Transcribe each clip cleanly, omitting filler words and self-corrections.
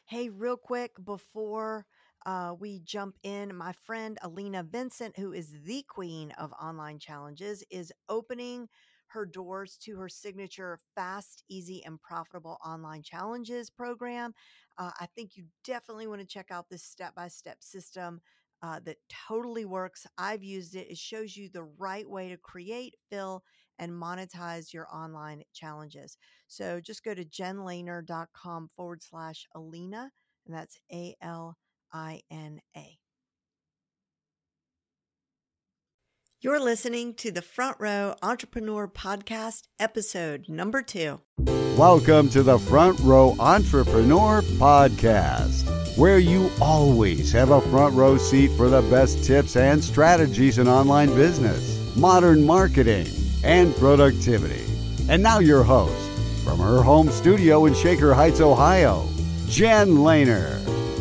Hey, real quick before we jump in, my friend Alina Vincent, who is the queen of online challenges, is opening her doors to her signature Fast, Easy, and Profitable Online Challenges program. I think you definitely want to check out this step by step system. That totally works. I've used it. It shows you the right way to create, fill, and monetize your online challenges. So just go to jenlehner.com/Alina, and that's ALINA. You're listening to the Front Row Entrepreneur Podcast, episode number 2. Welcome to the Front Row Entrepreneur Podcast, where you always have a front row seat for the best tips and strategies in online business, modern marketing, and productivity. And now your host, from her home studio in Shaker Heights, Ohio, Jen Lehner.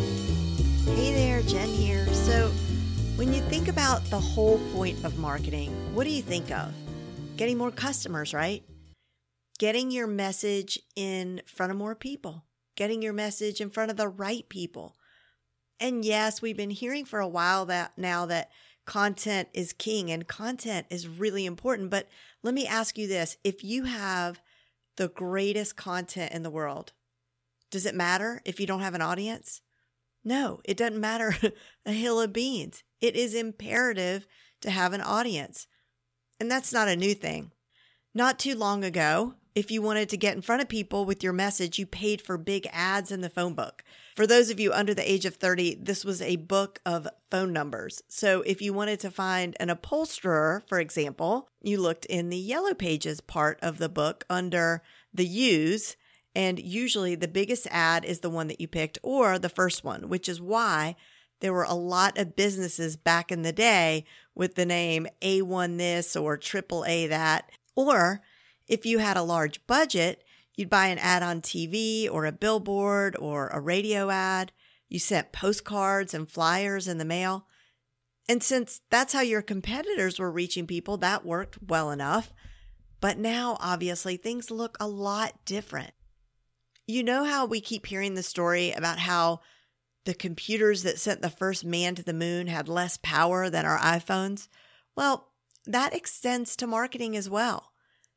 Hey there, Jen here. So when you think about the whole point of marketing, what do you think of? Getting more customers, right? Getting your message in front of more people, getting your message in front of the right people. And yes, we've been hearing for a while that content is king and content is really important. But let me ask you this. If you have the greatest content in the world, does it matter if you don't have an audience? No, it doesn't matter a hill of beans. It is imperative to have an audience. And that's not a new thing. Not too long ago, if you wanted to get in front of people with your message, you paid for big ads in the phone book. For those of you under the age of 30, this was a book of phone numbers. So if you wanted to find an upholsterer, for example, you looked in the yellow pages part of the book under the use, and usually the biggest ad is the one that you picked or the first one, which is why there were a lot of businesses back in the day with the name A1 this or AAA that. Or if you had a large budget, you'd buy an ad on TV or a billboard or a radio ad. You sent postcards and flyers in the mail. And since that's how your competitors were reaching people, that worked well enough. But now, obviously, things look a lot different. You know how we keep hearing the story about how the computers that sent the first man to the moon had less power than our iPhones? Well, that extends to marketing as well.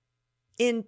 In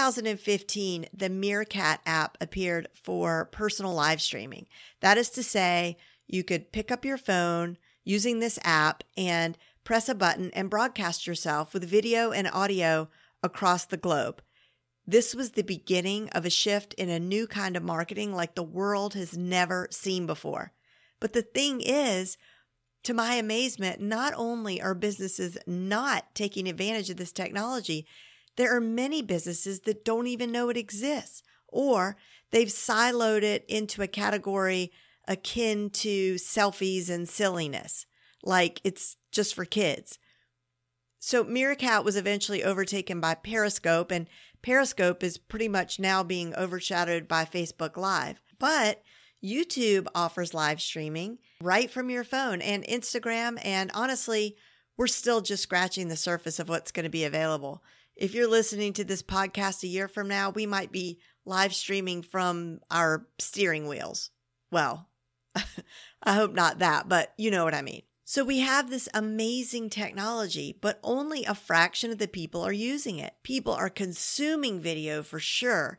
2015, the Meerkat app appeared for personal live streaming. That is to say, you could pick up your phone using this app and press a button and broadcast yourself with video and audio across the globe. This was the beginning of a shift in a new kind of marketing like the world has never seen before. But the thing is, to my amazement, not only are businesses not taking advantage of this technology, there are many businesses that don't even know it exists, or they've siloed it into a category akin to selfies and silliness, like it's just for kids. So Meerkat was eventually overtaken by Periscope, and Periscope is pretty much now being overshadowed by Facebook Live. But YouTube offers live streaming right from your phone, and Instagram, and honestly, we're still just scratching the surface of what's going to be available. If you're listening to this podcast a year from now, we might be live streaming from our steering wheels. Well, I hope not that, but you know what I mean. So we have this amazing technology, but only a fraction of the people are using it. People are consuming video for sure.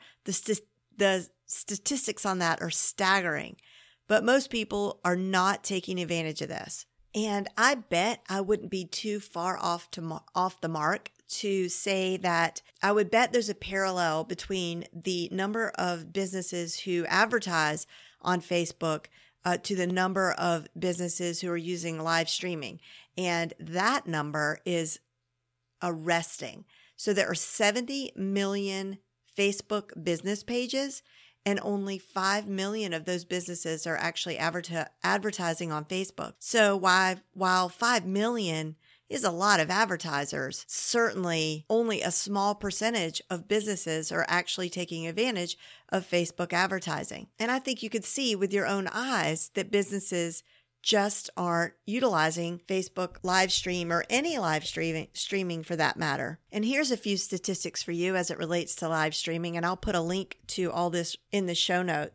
The statistics on that are staggering, but most people are not taking advantage of this. And I bet I wouldn't be too far off the mark to say that I would bet there's a parallel between the number of businesses who advertise on Facebook to the number of businesses who are using live streaming. And that number is arresting. So there are 70 million Facebook business pages, and only 5 million of those businesses are actually advertising on Facebook. So while 5 million is a lot of advertisers, certainly only a small percentage of businesses are actually taking advantage of Facebook advertising. And I think you could see with your own eyes that businesses just aren't utilizing Facebook live stream or any live streaming for that matter. And here's a few statistics for you as it relates to live streaming, and I'll put a link to all this in the show notes.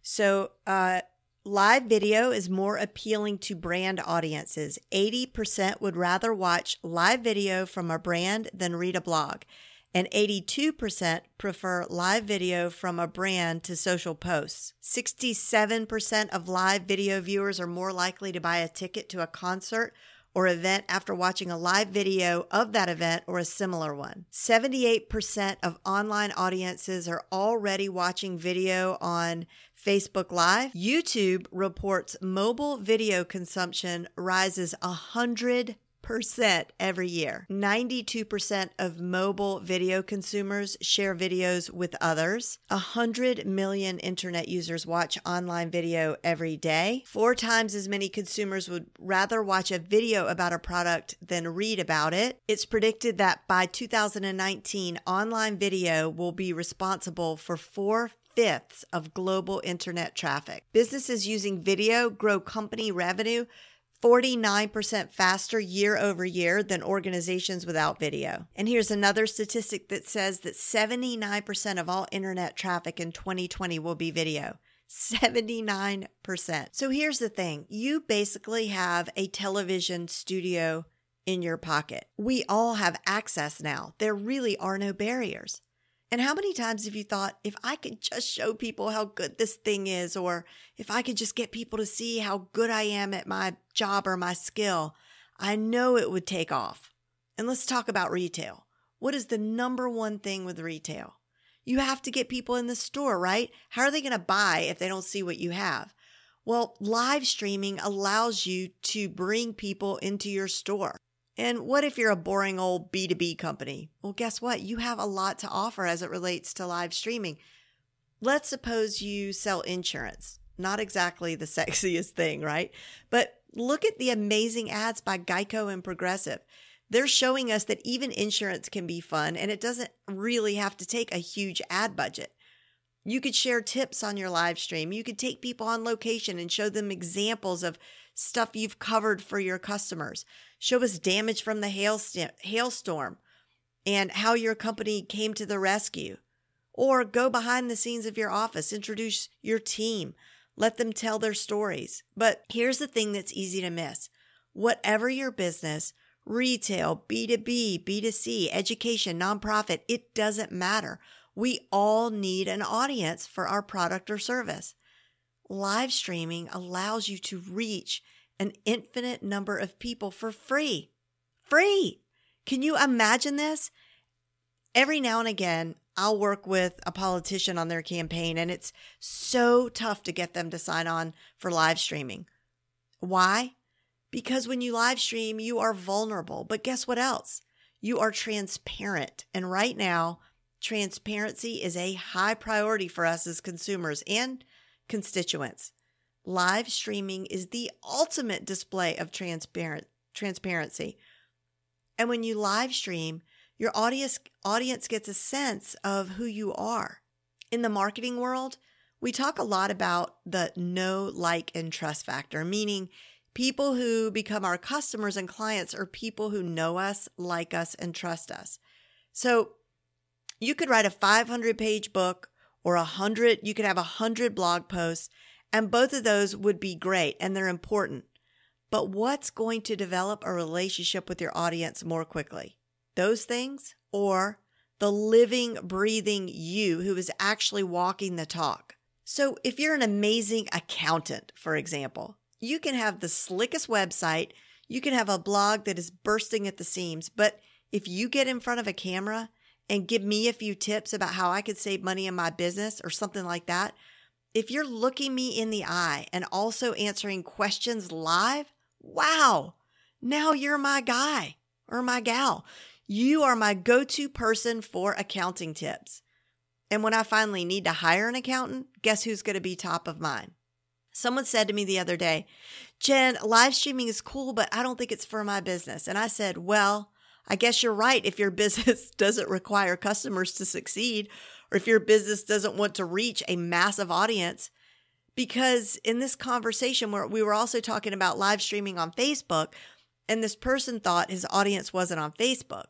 So, live video is more appealing to brand audiences. 80% would rather watch live video from a brand than read a blog. And 82% prefer live video from a brand to social posts. 67% of live video viewers are more likely to buy a ticket to a concert or event after watching a live video of that event or a similar one. 78% of online audiences are already watching video on Facebook Live. YouTube reports mobile video consumption rises 100% every year. 92% of mobile video consumers share videos with others. 100 million internet users watch online video every day. 4 times as many consumers would rather watch a video about a product than read about it. It's predicted that by 2019, online video will be responsible for 4/5 of global internet traffic. Businesses using video grow company revenue 49% faster year over year than organizations without video. And here's another statistic that says that 79% of all internet traffic in 2020 will be video. 79%. So here's the thing. You basically have a television studio in your pocket. We all have access now. There really are no barriers. And how many times have you thought, if I could just show people how good this thing is, or if I could just get people to see how good I am at my job or my skill, I know it would take off. And let's talk about retail. What is the number one thing with retail? You have to get people in the store, right? How are they going to buy if they don't see what you have? Well, live streaming allows you to bring people into your store. And what if you're a boring old B2B company? Well, guess what? You have a lot to offer as it relates to live streaming. Let's suppose you sell insurance. Not exactly the sexiest thing, right? But look at the amazing ads by Geico and Progressive. They're showing us that even insurance can be fun, and it doesn't really have to take a huge ad budget. You could share tips on your live stream. You could take people on location and show them examples of stuff you've covered for your customers. Show us damage from the hailstorm and how your company came to the rescue. Or go behind the scenes of your office, introduce your team, let them tell their stories. But here's the thing that's easy to miss. Whatever your business, retail, B2B, B2C, education, nonprofit, it doesn't matter. We all need an audience for our product or service. Live streaming allows you to reach an infinite number of people for free. Free! Can you imagine this? Every now and again, I'll work with a politician on their campaign, and it's so tough to get them to sign on for live streaming. Why? Because when you live stream, you are vulnerable. But guess what else? You are transparent. And right now, transparency is a high priority for us as consumers and constituents. Live streaming is the ultimate display of transparency. And when you live stream, your audience gets a sense of who you are. In the marketing world, we talk a lot about the know, like, and trust factor, meaning people who become our customers and clients are people who know us, like us, and trust us. So you could write a 500-page book or you could have 100 blog posts, and both of those would be great and they're important. But what's going to develop a relationship with your audience more quickly? Those things, or the living, breathing you who is actually walking the talk? So if you're an amazing accountant, for example, you can have the slickest website, you can have a blog that is bursting at the seams, but if you get in front of a camera and give me a few tips about how I could save money in my business or something like that, if you're looking me in the eye and also answering questions live, wow, now you're my guy or my gal. You are my go-to person for accounting tips. And when I finally need to hire an accountant, guess who's going to be top of mind? Someone said to me the other day, Jen, live streaming is cool, but I don't think it's for my business. And I said, well, I guess you're right if your business doesn't require customers to succeed, or if your business doesn't want to reach a massive audience. Because in this conversation where we were also talking about live streaming on Facebook, and this person thought his audience wasn't on Facebook.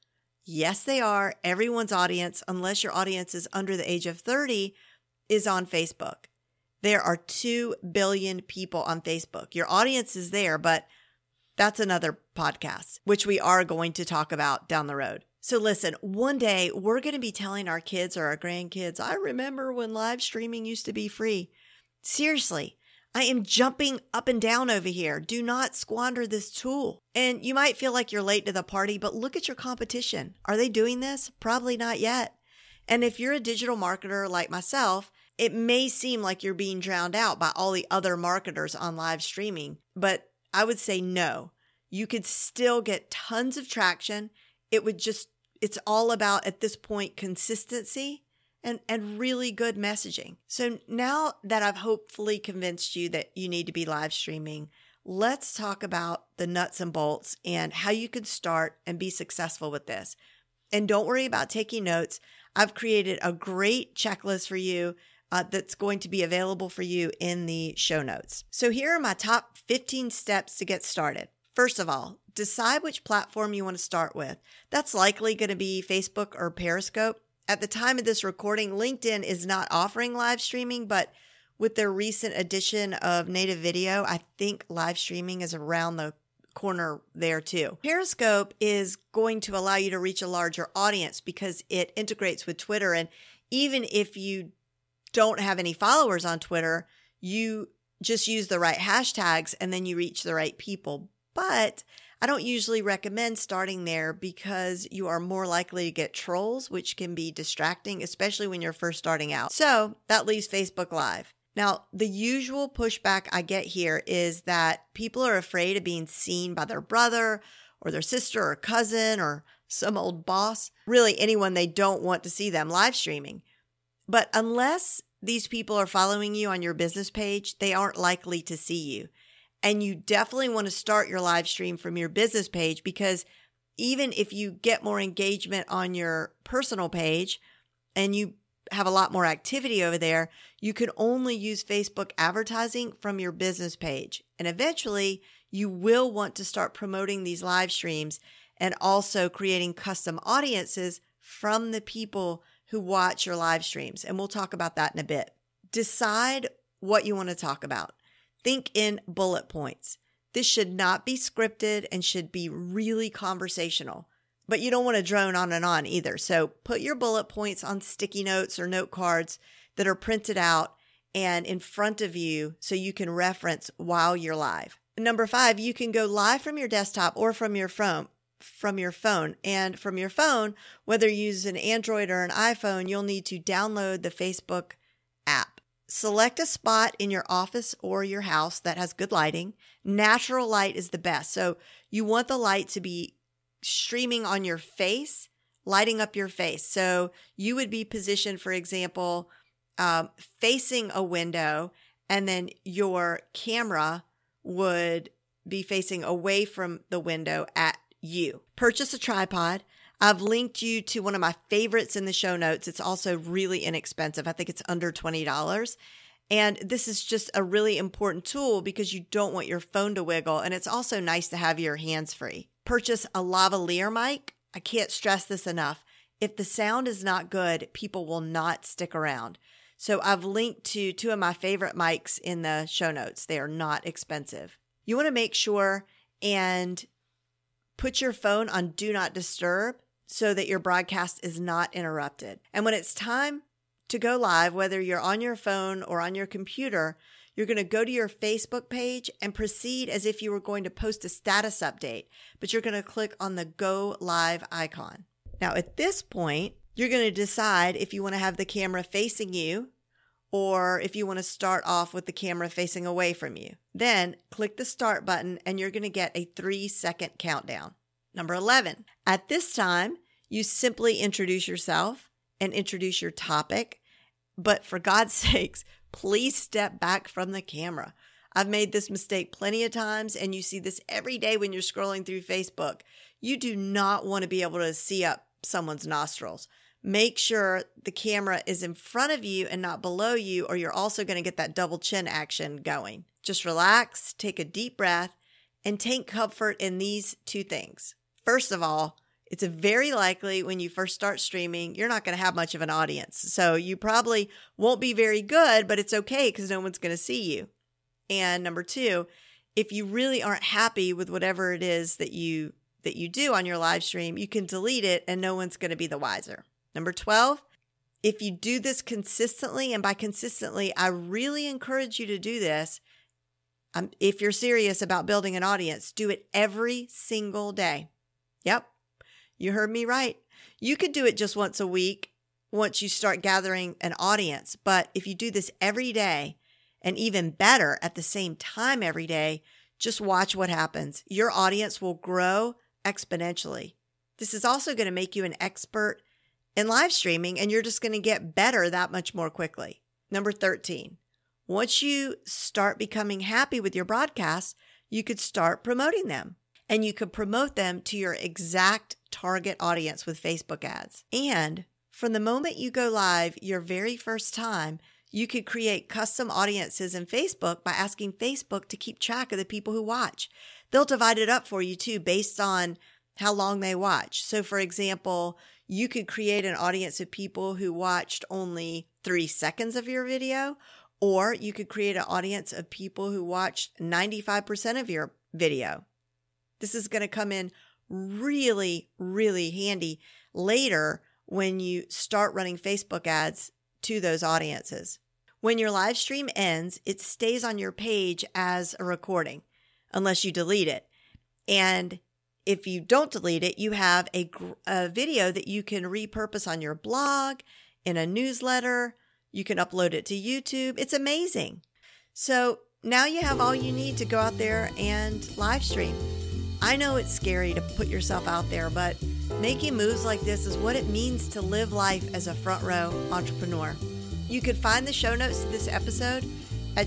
Yes, they are. Everyone's audience, unless your audience is under the age of 30, is on Facebook. There are 2 billion people on Facebook. Your audience is there, but that's another podcast, which we are going to talk about down the road. So listen, one day we're going to be telling our kids or our grandkids, I remember when live streaming used to be free. Seriously, I am jumping up and down over here. Do not squander this tool. And you might feel like you're late to the party, but look at your competition. Are they doing this? Probably not yet. And if you're a digital marketer like myself, it may seem like you're being drowned out by all the other marketers on live streaming, but I would say no. You could still get tons of traction. It's all about, at this point, consistency and really good messaging. So now that I've hopefully convinced you that you need to be live streaming, let's talk about the nuts and bolts and how you can start and be successful with this. And don't worry about taking notes. I've created a great checklist for you that's going to be available for you in the show notes. So here are my top 15 steps to get started. First of all, decide which platform you want to start with. That's likely going to be Facebook or Periscope. At the time of this recording, LinkedIn is not offering live streaming, but with their recent addition of native video, I think live streaming is around the corner there too. Periscope is going to allow you to reach a larger audience because it integrates with Twitter. And even if you don't have any followers on Twitter, you just use the right hashtags and then you reach the right people. But I don't usually recommend starting there because you are more likely to get trolls, which can be distracting, especially when you're first starting out. So that leaves Facebook Live. Now, the usual pushback I get here is that people are afraid of being seen by their brother or their sister or cousin or some old boss, really anyone they don't want to see them live streaming. But unless these people are following you on your business page, they aren't likely to see you. And you definitely want to start your live stream from your business page because even if you get more engagement on your personal page and you have a lot more activity over there, you can only use Facebook advertising from your business page. And eventually you will want to start promoting these live streams and also creating custom audiences from the people who watch your live streams. And we'll talk about that in a bit. Decide what you want to talk about. Think in bullet points. This should not be scripted and should be really conversational, but you don't want to drone on and on either. So put your bullet points on sticky notes or note cards that are printed out and in front of you so you can reference while you're live. Number 5, you can go live from your desktop or from your phone. And from your phone, whether you use an Android or an iPhone, you'll need to download the Facebook app. Select a spot in your office or your house that has good lighting. Natural light is the best. So you want the light to be streaming on your face, lighting up your face. So you would be positioned, for example, facing a window, and then your camera would be facing away from the window at you. Purchase a tripod. I've linked you to one of my favorites in the show notes. It's also really inexpensive. I think it's under $20. And this is just a really important tool because you don't want your phone to wiggle. And it's also nice to have your hands free. Purchase a lavalier mic. I can't stress this enough. If the sound is not good, people will not stick around. So I've linked to 2 of my favorite mics in the show notes. They are not expensive. You want to make sure and put your phone on Do Not Disturb so that your broadcast is not interrupted. And when it's time to go live, whether you're on your phone or on your computer, you're going to go to your Facebook page and proceed as if you were going to post a status update, but you're going to click on the Go Live icon. Now, at this point, you're going to decide if you want to have the camera facing you or if you want to start off with the camera facing away from you. Then click the Start button and you're going to get a 3-second countdown. Number 11, at this time, you simply introduce yourself and introduce your topic. But for God's sakes, please step back from the camera. I've made this mistake plenty of times, and you see this every day when you're scrolling through Facebook. You do not want to be able to see up someone's nostrils. Make sure the camera is in front of you and not below you, or you're also going to get that double chin action going. Just relax, take a deep breath, and take comfort in these 2 things. First of all, It's very likely when you first start streaming, you're not going to have much of an audience. So you probably won't be very good, but it's okay because no one's going to see you. And number 2, if you really aren't happy with whatever it is that you do on your live stream, you can delete it and no one's going to be the wiser. Number 12, if you do this consistently, and by consistently, I really encourage you to do this. If you're serious about building an audience, do it every single day. Yep. You heard me right. You could do it just once a week once you start gathering an audience. But if you do this every day, and even better at the same time every day, just watch what happens. Your audience will grow exponentially. This is also going to make you an expert in live streaming, and you're just going to get better that much more quickly. Number 13, once you start becoming happy with your broadcasts, you could start promoting them. And you could promote them to your exact target audience with Facebook ads. And from the moment you go live your very first time, you could create custom audiences in Facebook by asking Facebook to keep track of the people who watch. They'll divide it up for you too based on how long they watch. So for example, you could create an audience of people who watched only 3 seconds of your video, or you could create an audience of people who watched 95% of your video. This is going to come in really, really handy later when you start running Facebook ads to those audiences. When your live stream ends, it stays on your page as a recording, unless you delete it. And if you don't delete it, you have a video that you can repurpose on your blog, in a newsletter. You can upload it to YouTube. It's amazing. So now you have all you need to go out there and live stream. I know it's scary to put yourself out there, but making moves like this is what it means to live life as a front row entrepreneur. You can find the show notes to this episode at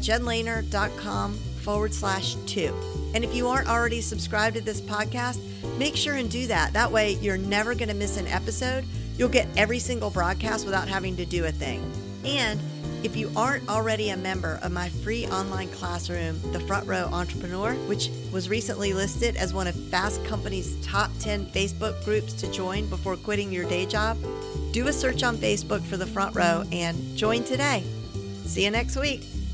jenlehner.com/2. And if you aren't already subscribed to this podcast, make sure and do that. That way you're never going to miss an episode. You'll get every single broadcast without having to do a thing. And if you aren't already a member of my free online classroom, The Front Row Entrepreneur, which was recently listed as one of Fast Company's top 10 Facebook groups to join before quitting your day job, do a search on Facebook for The Front Row and join today. See you next week.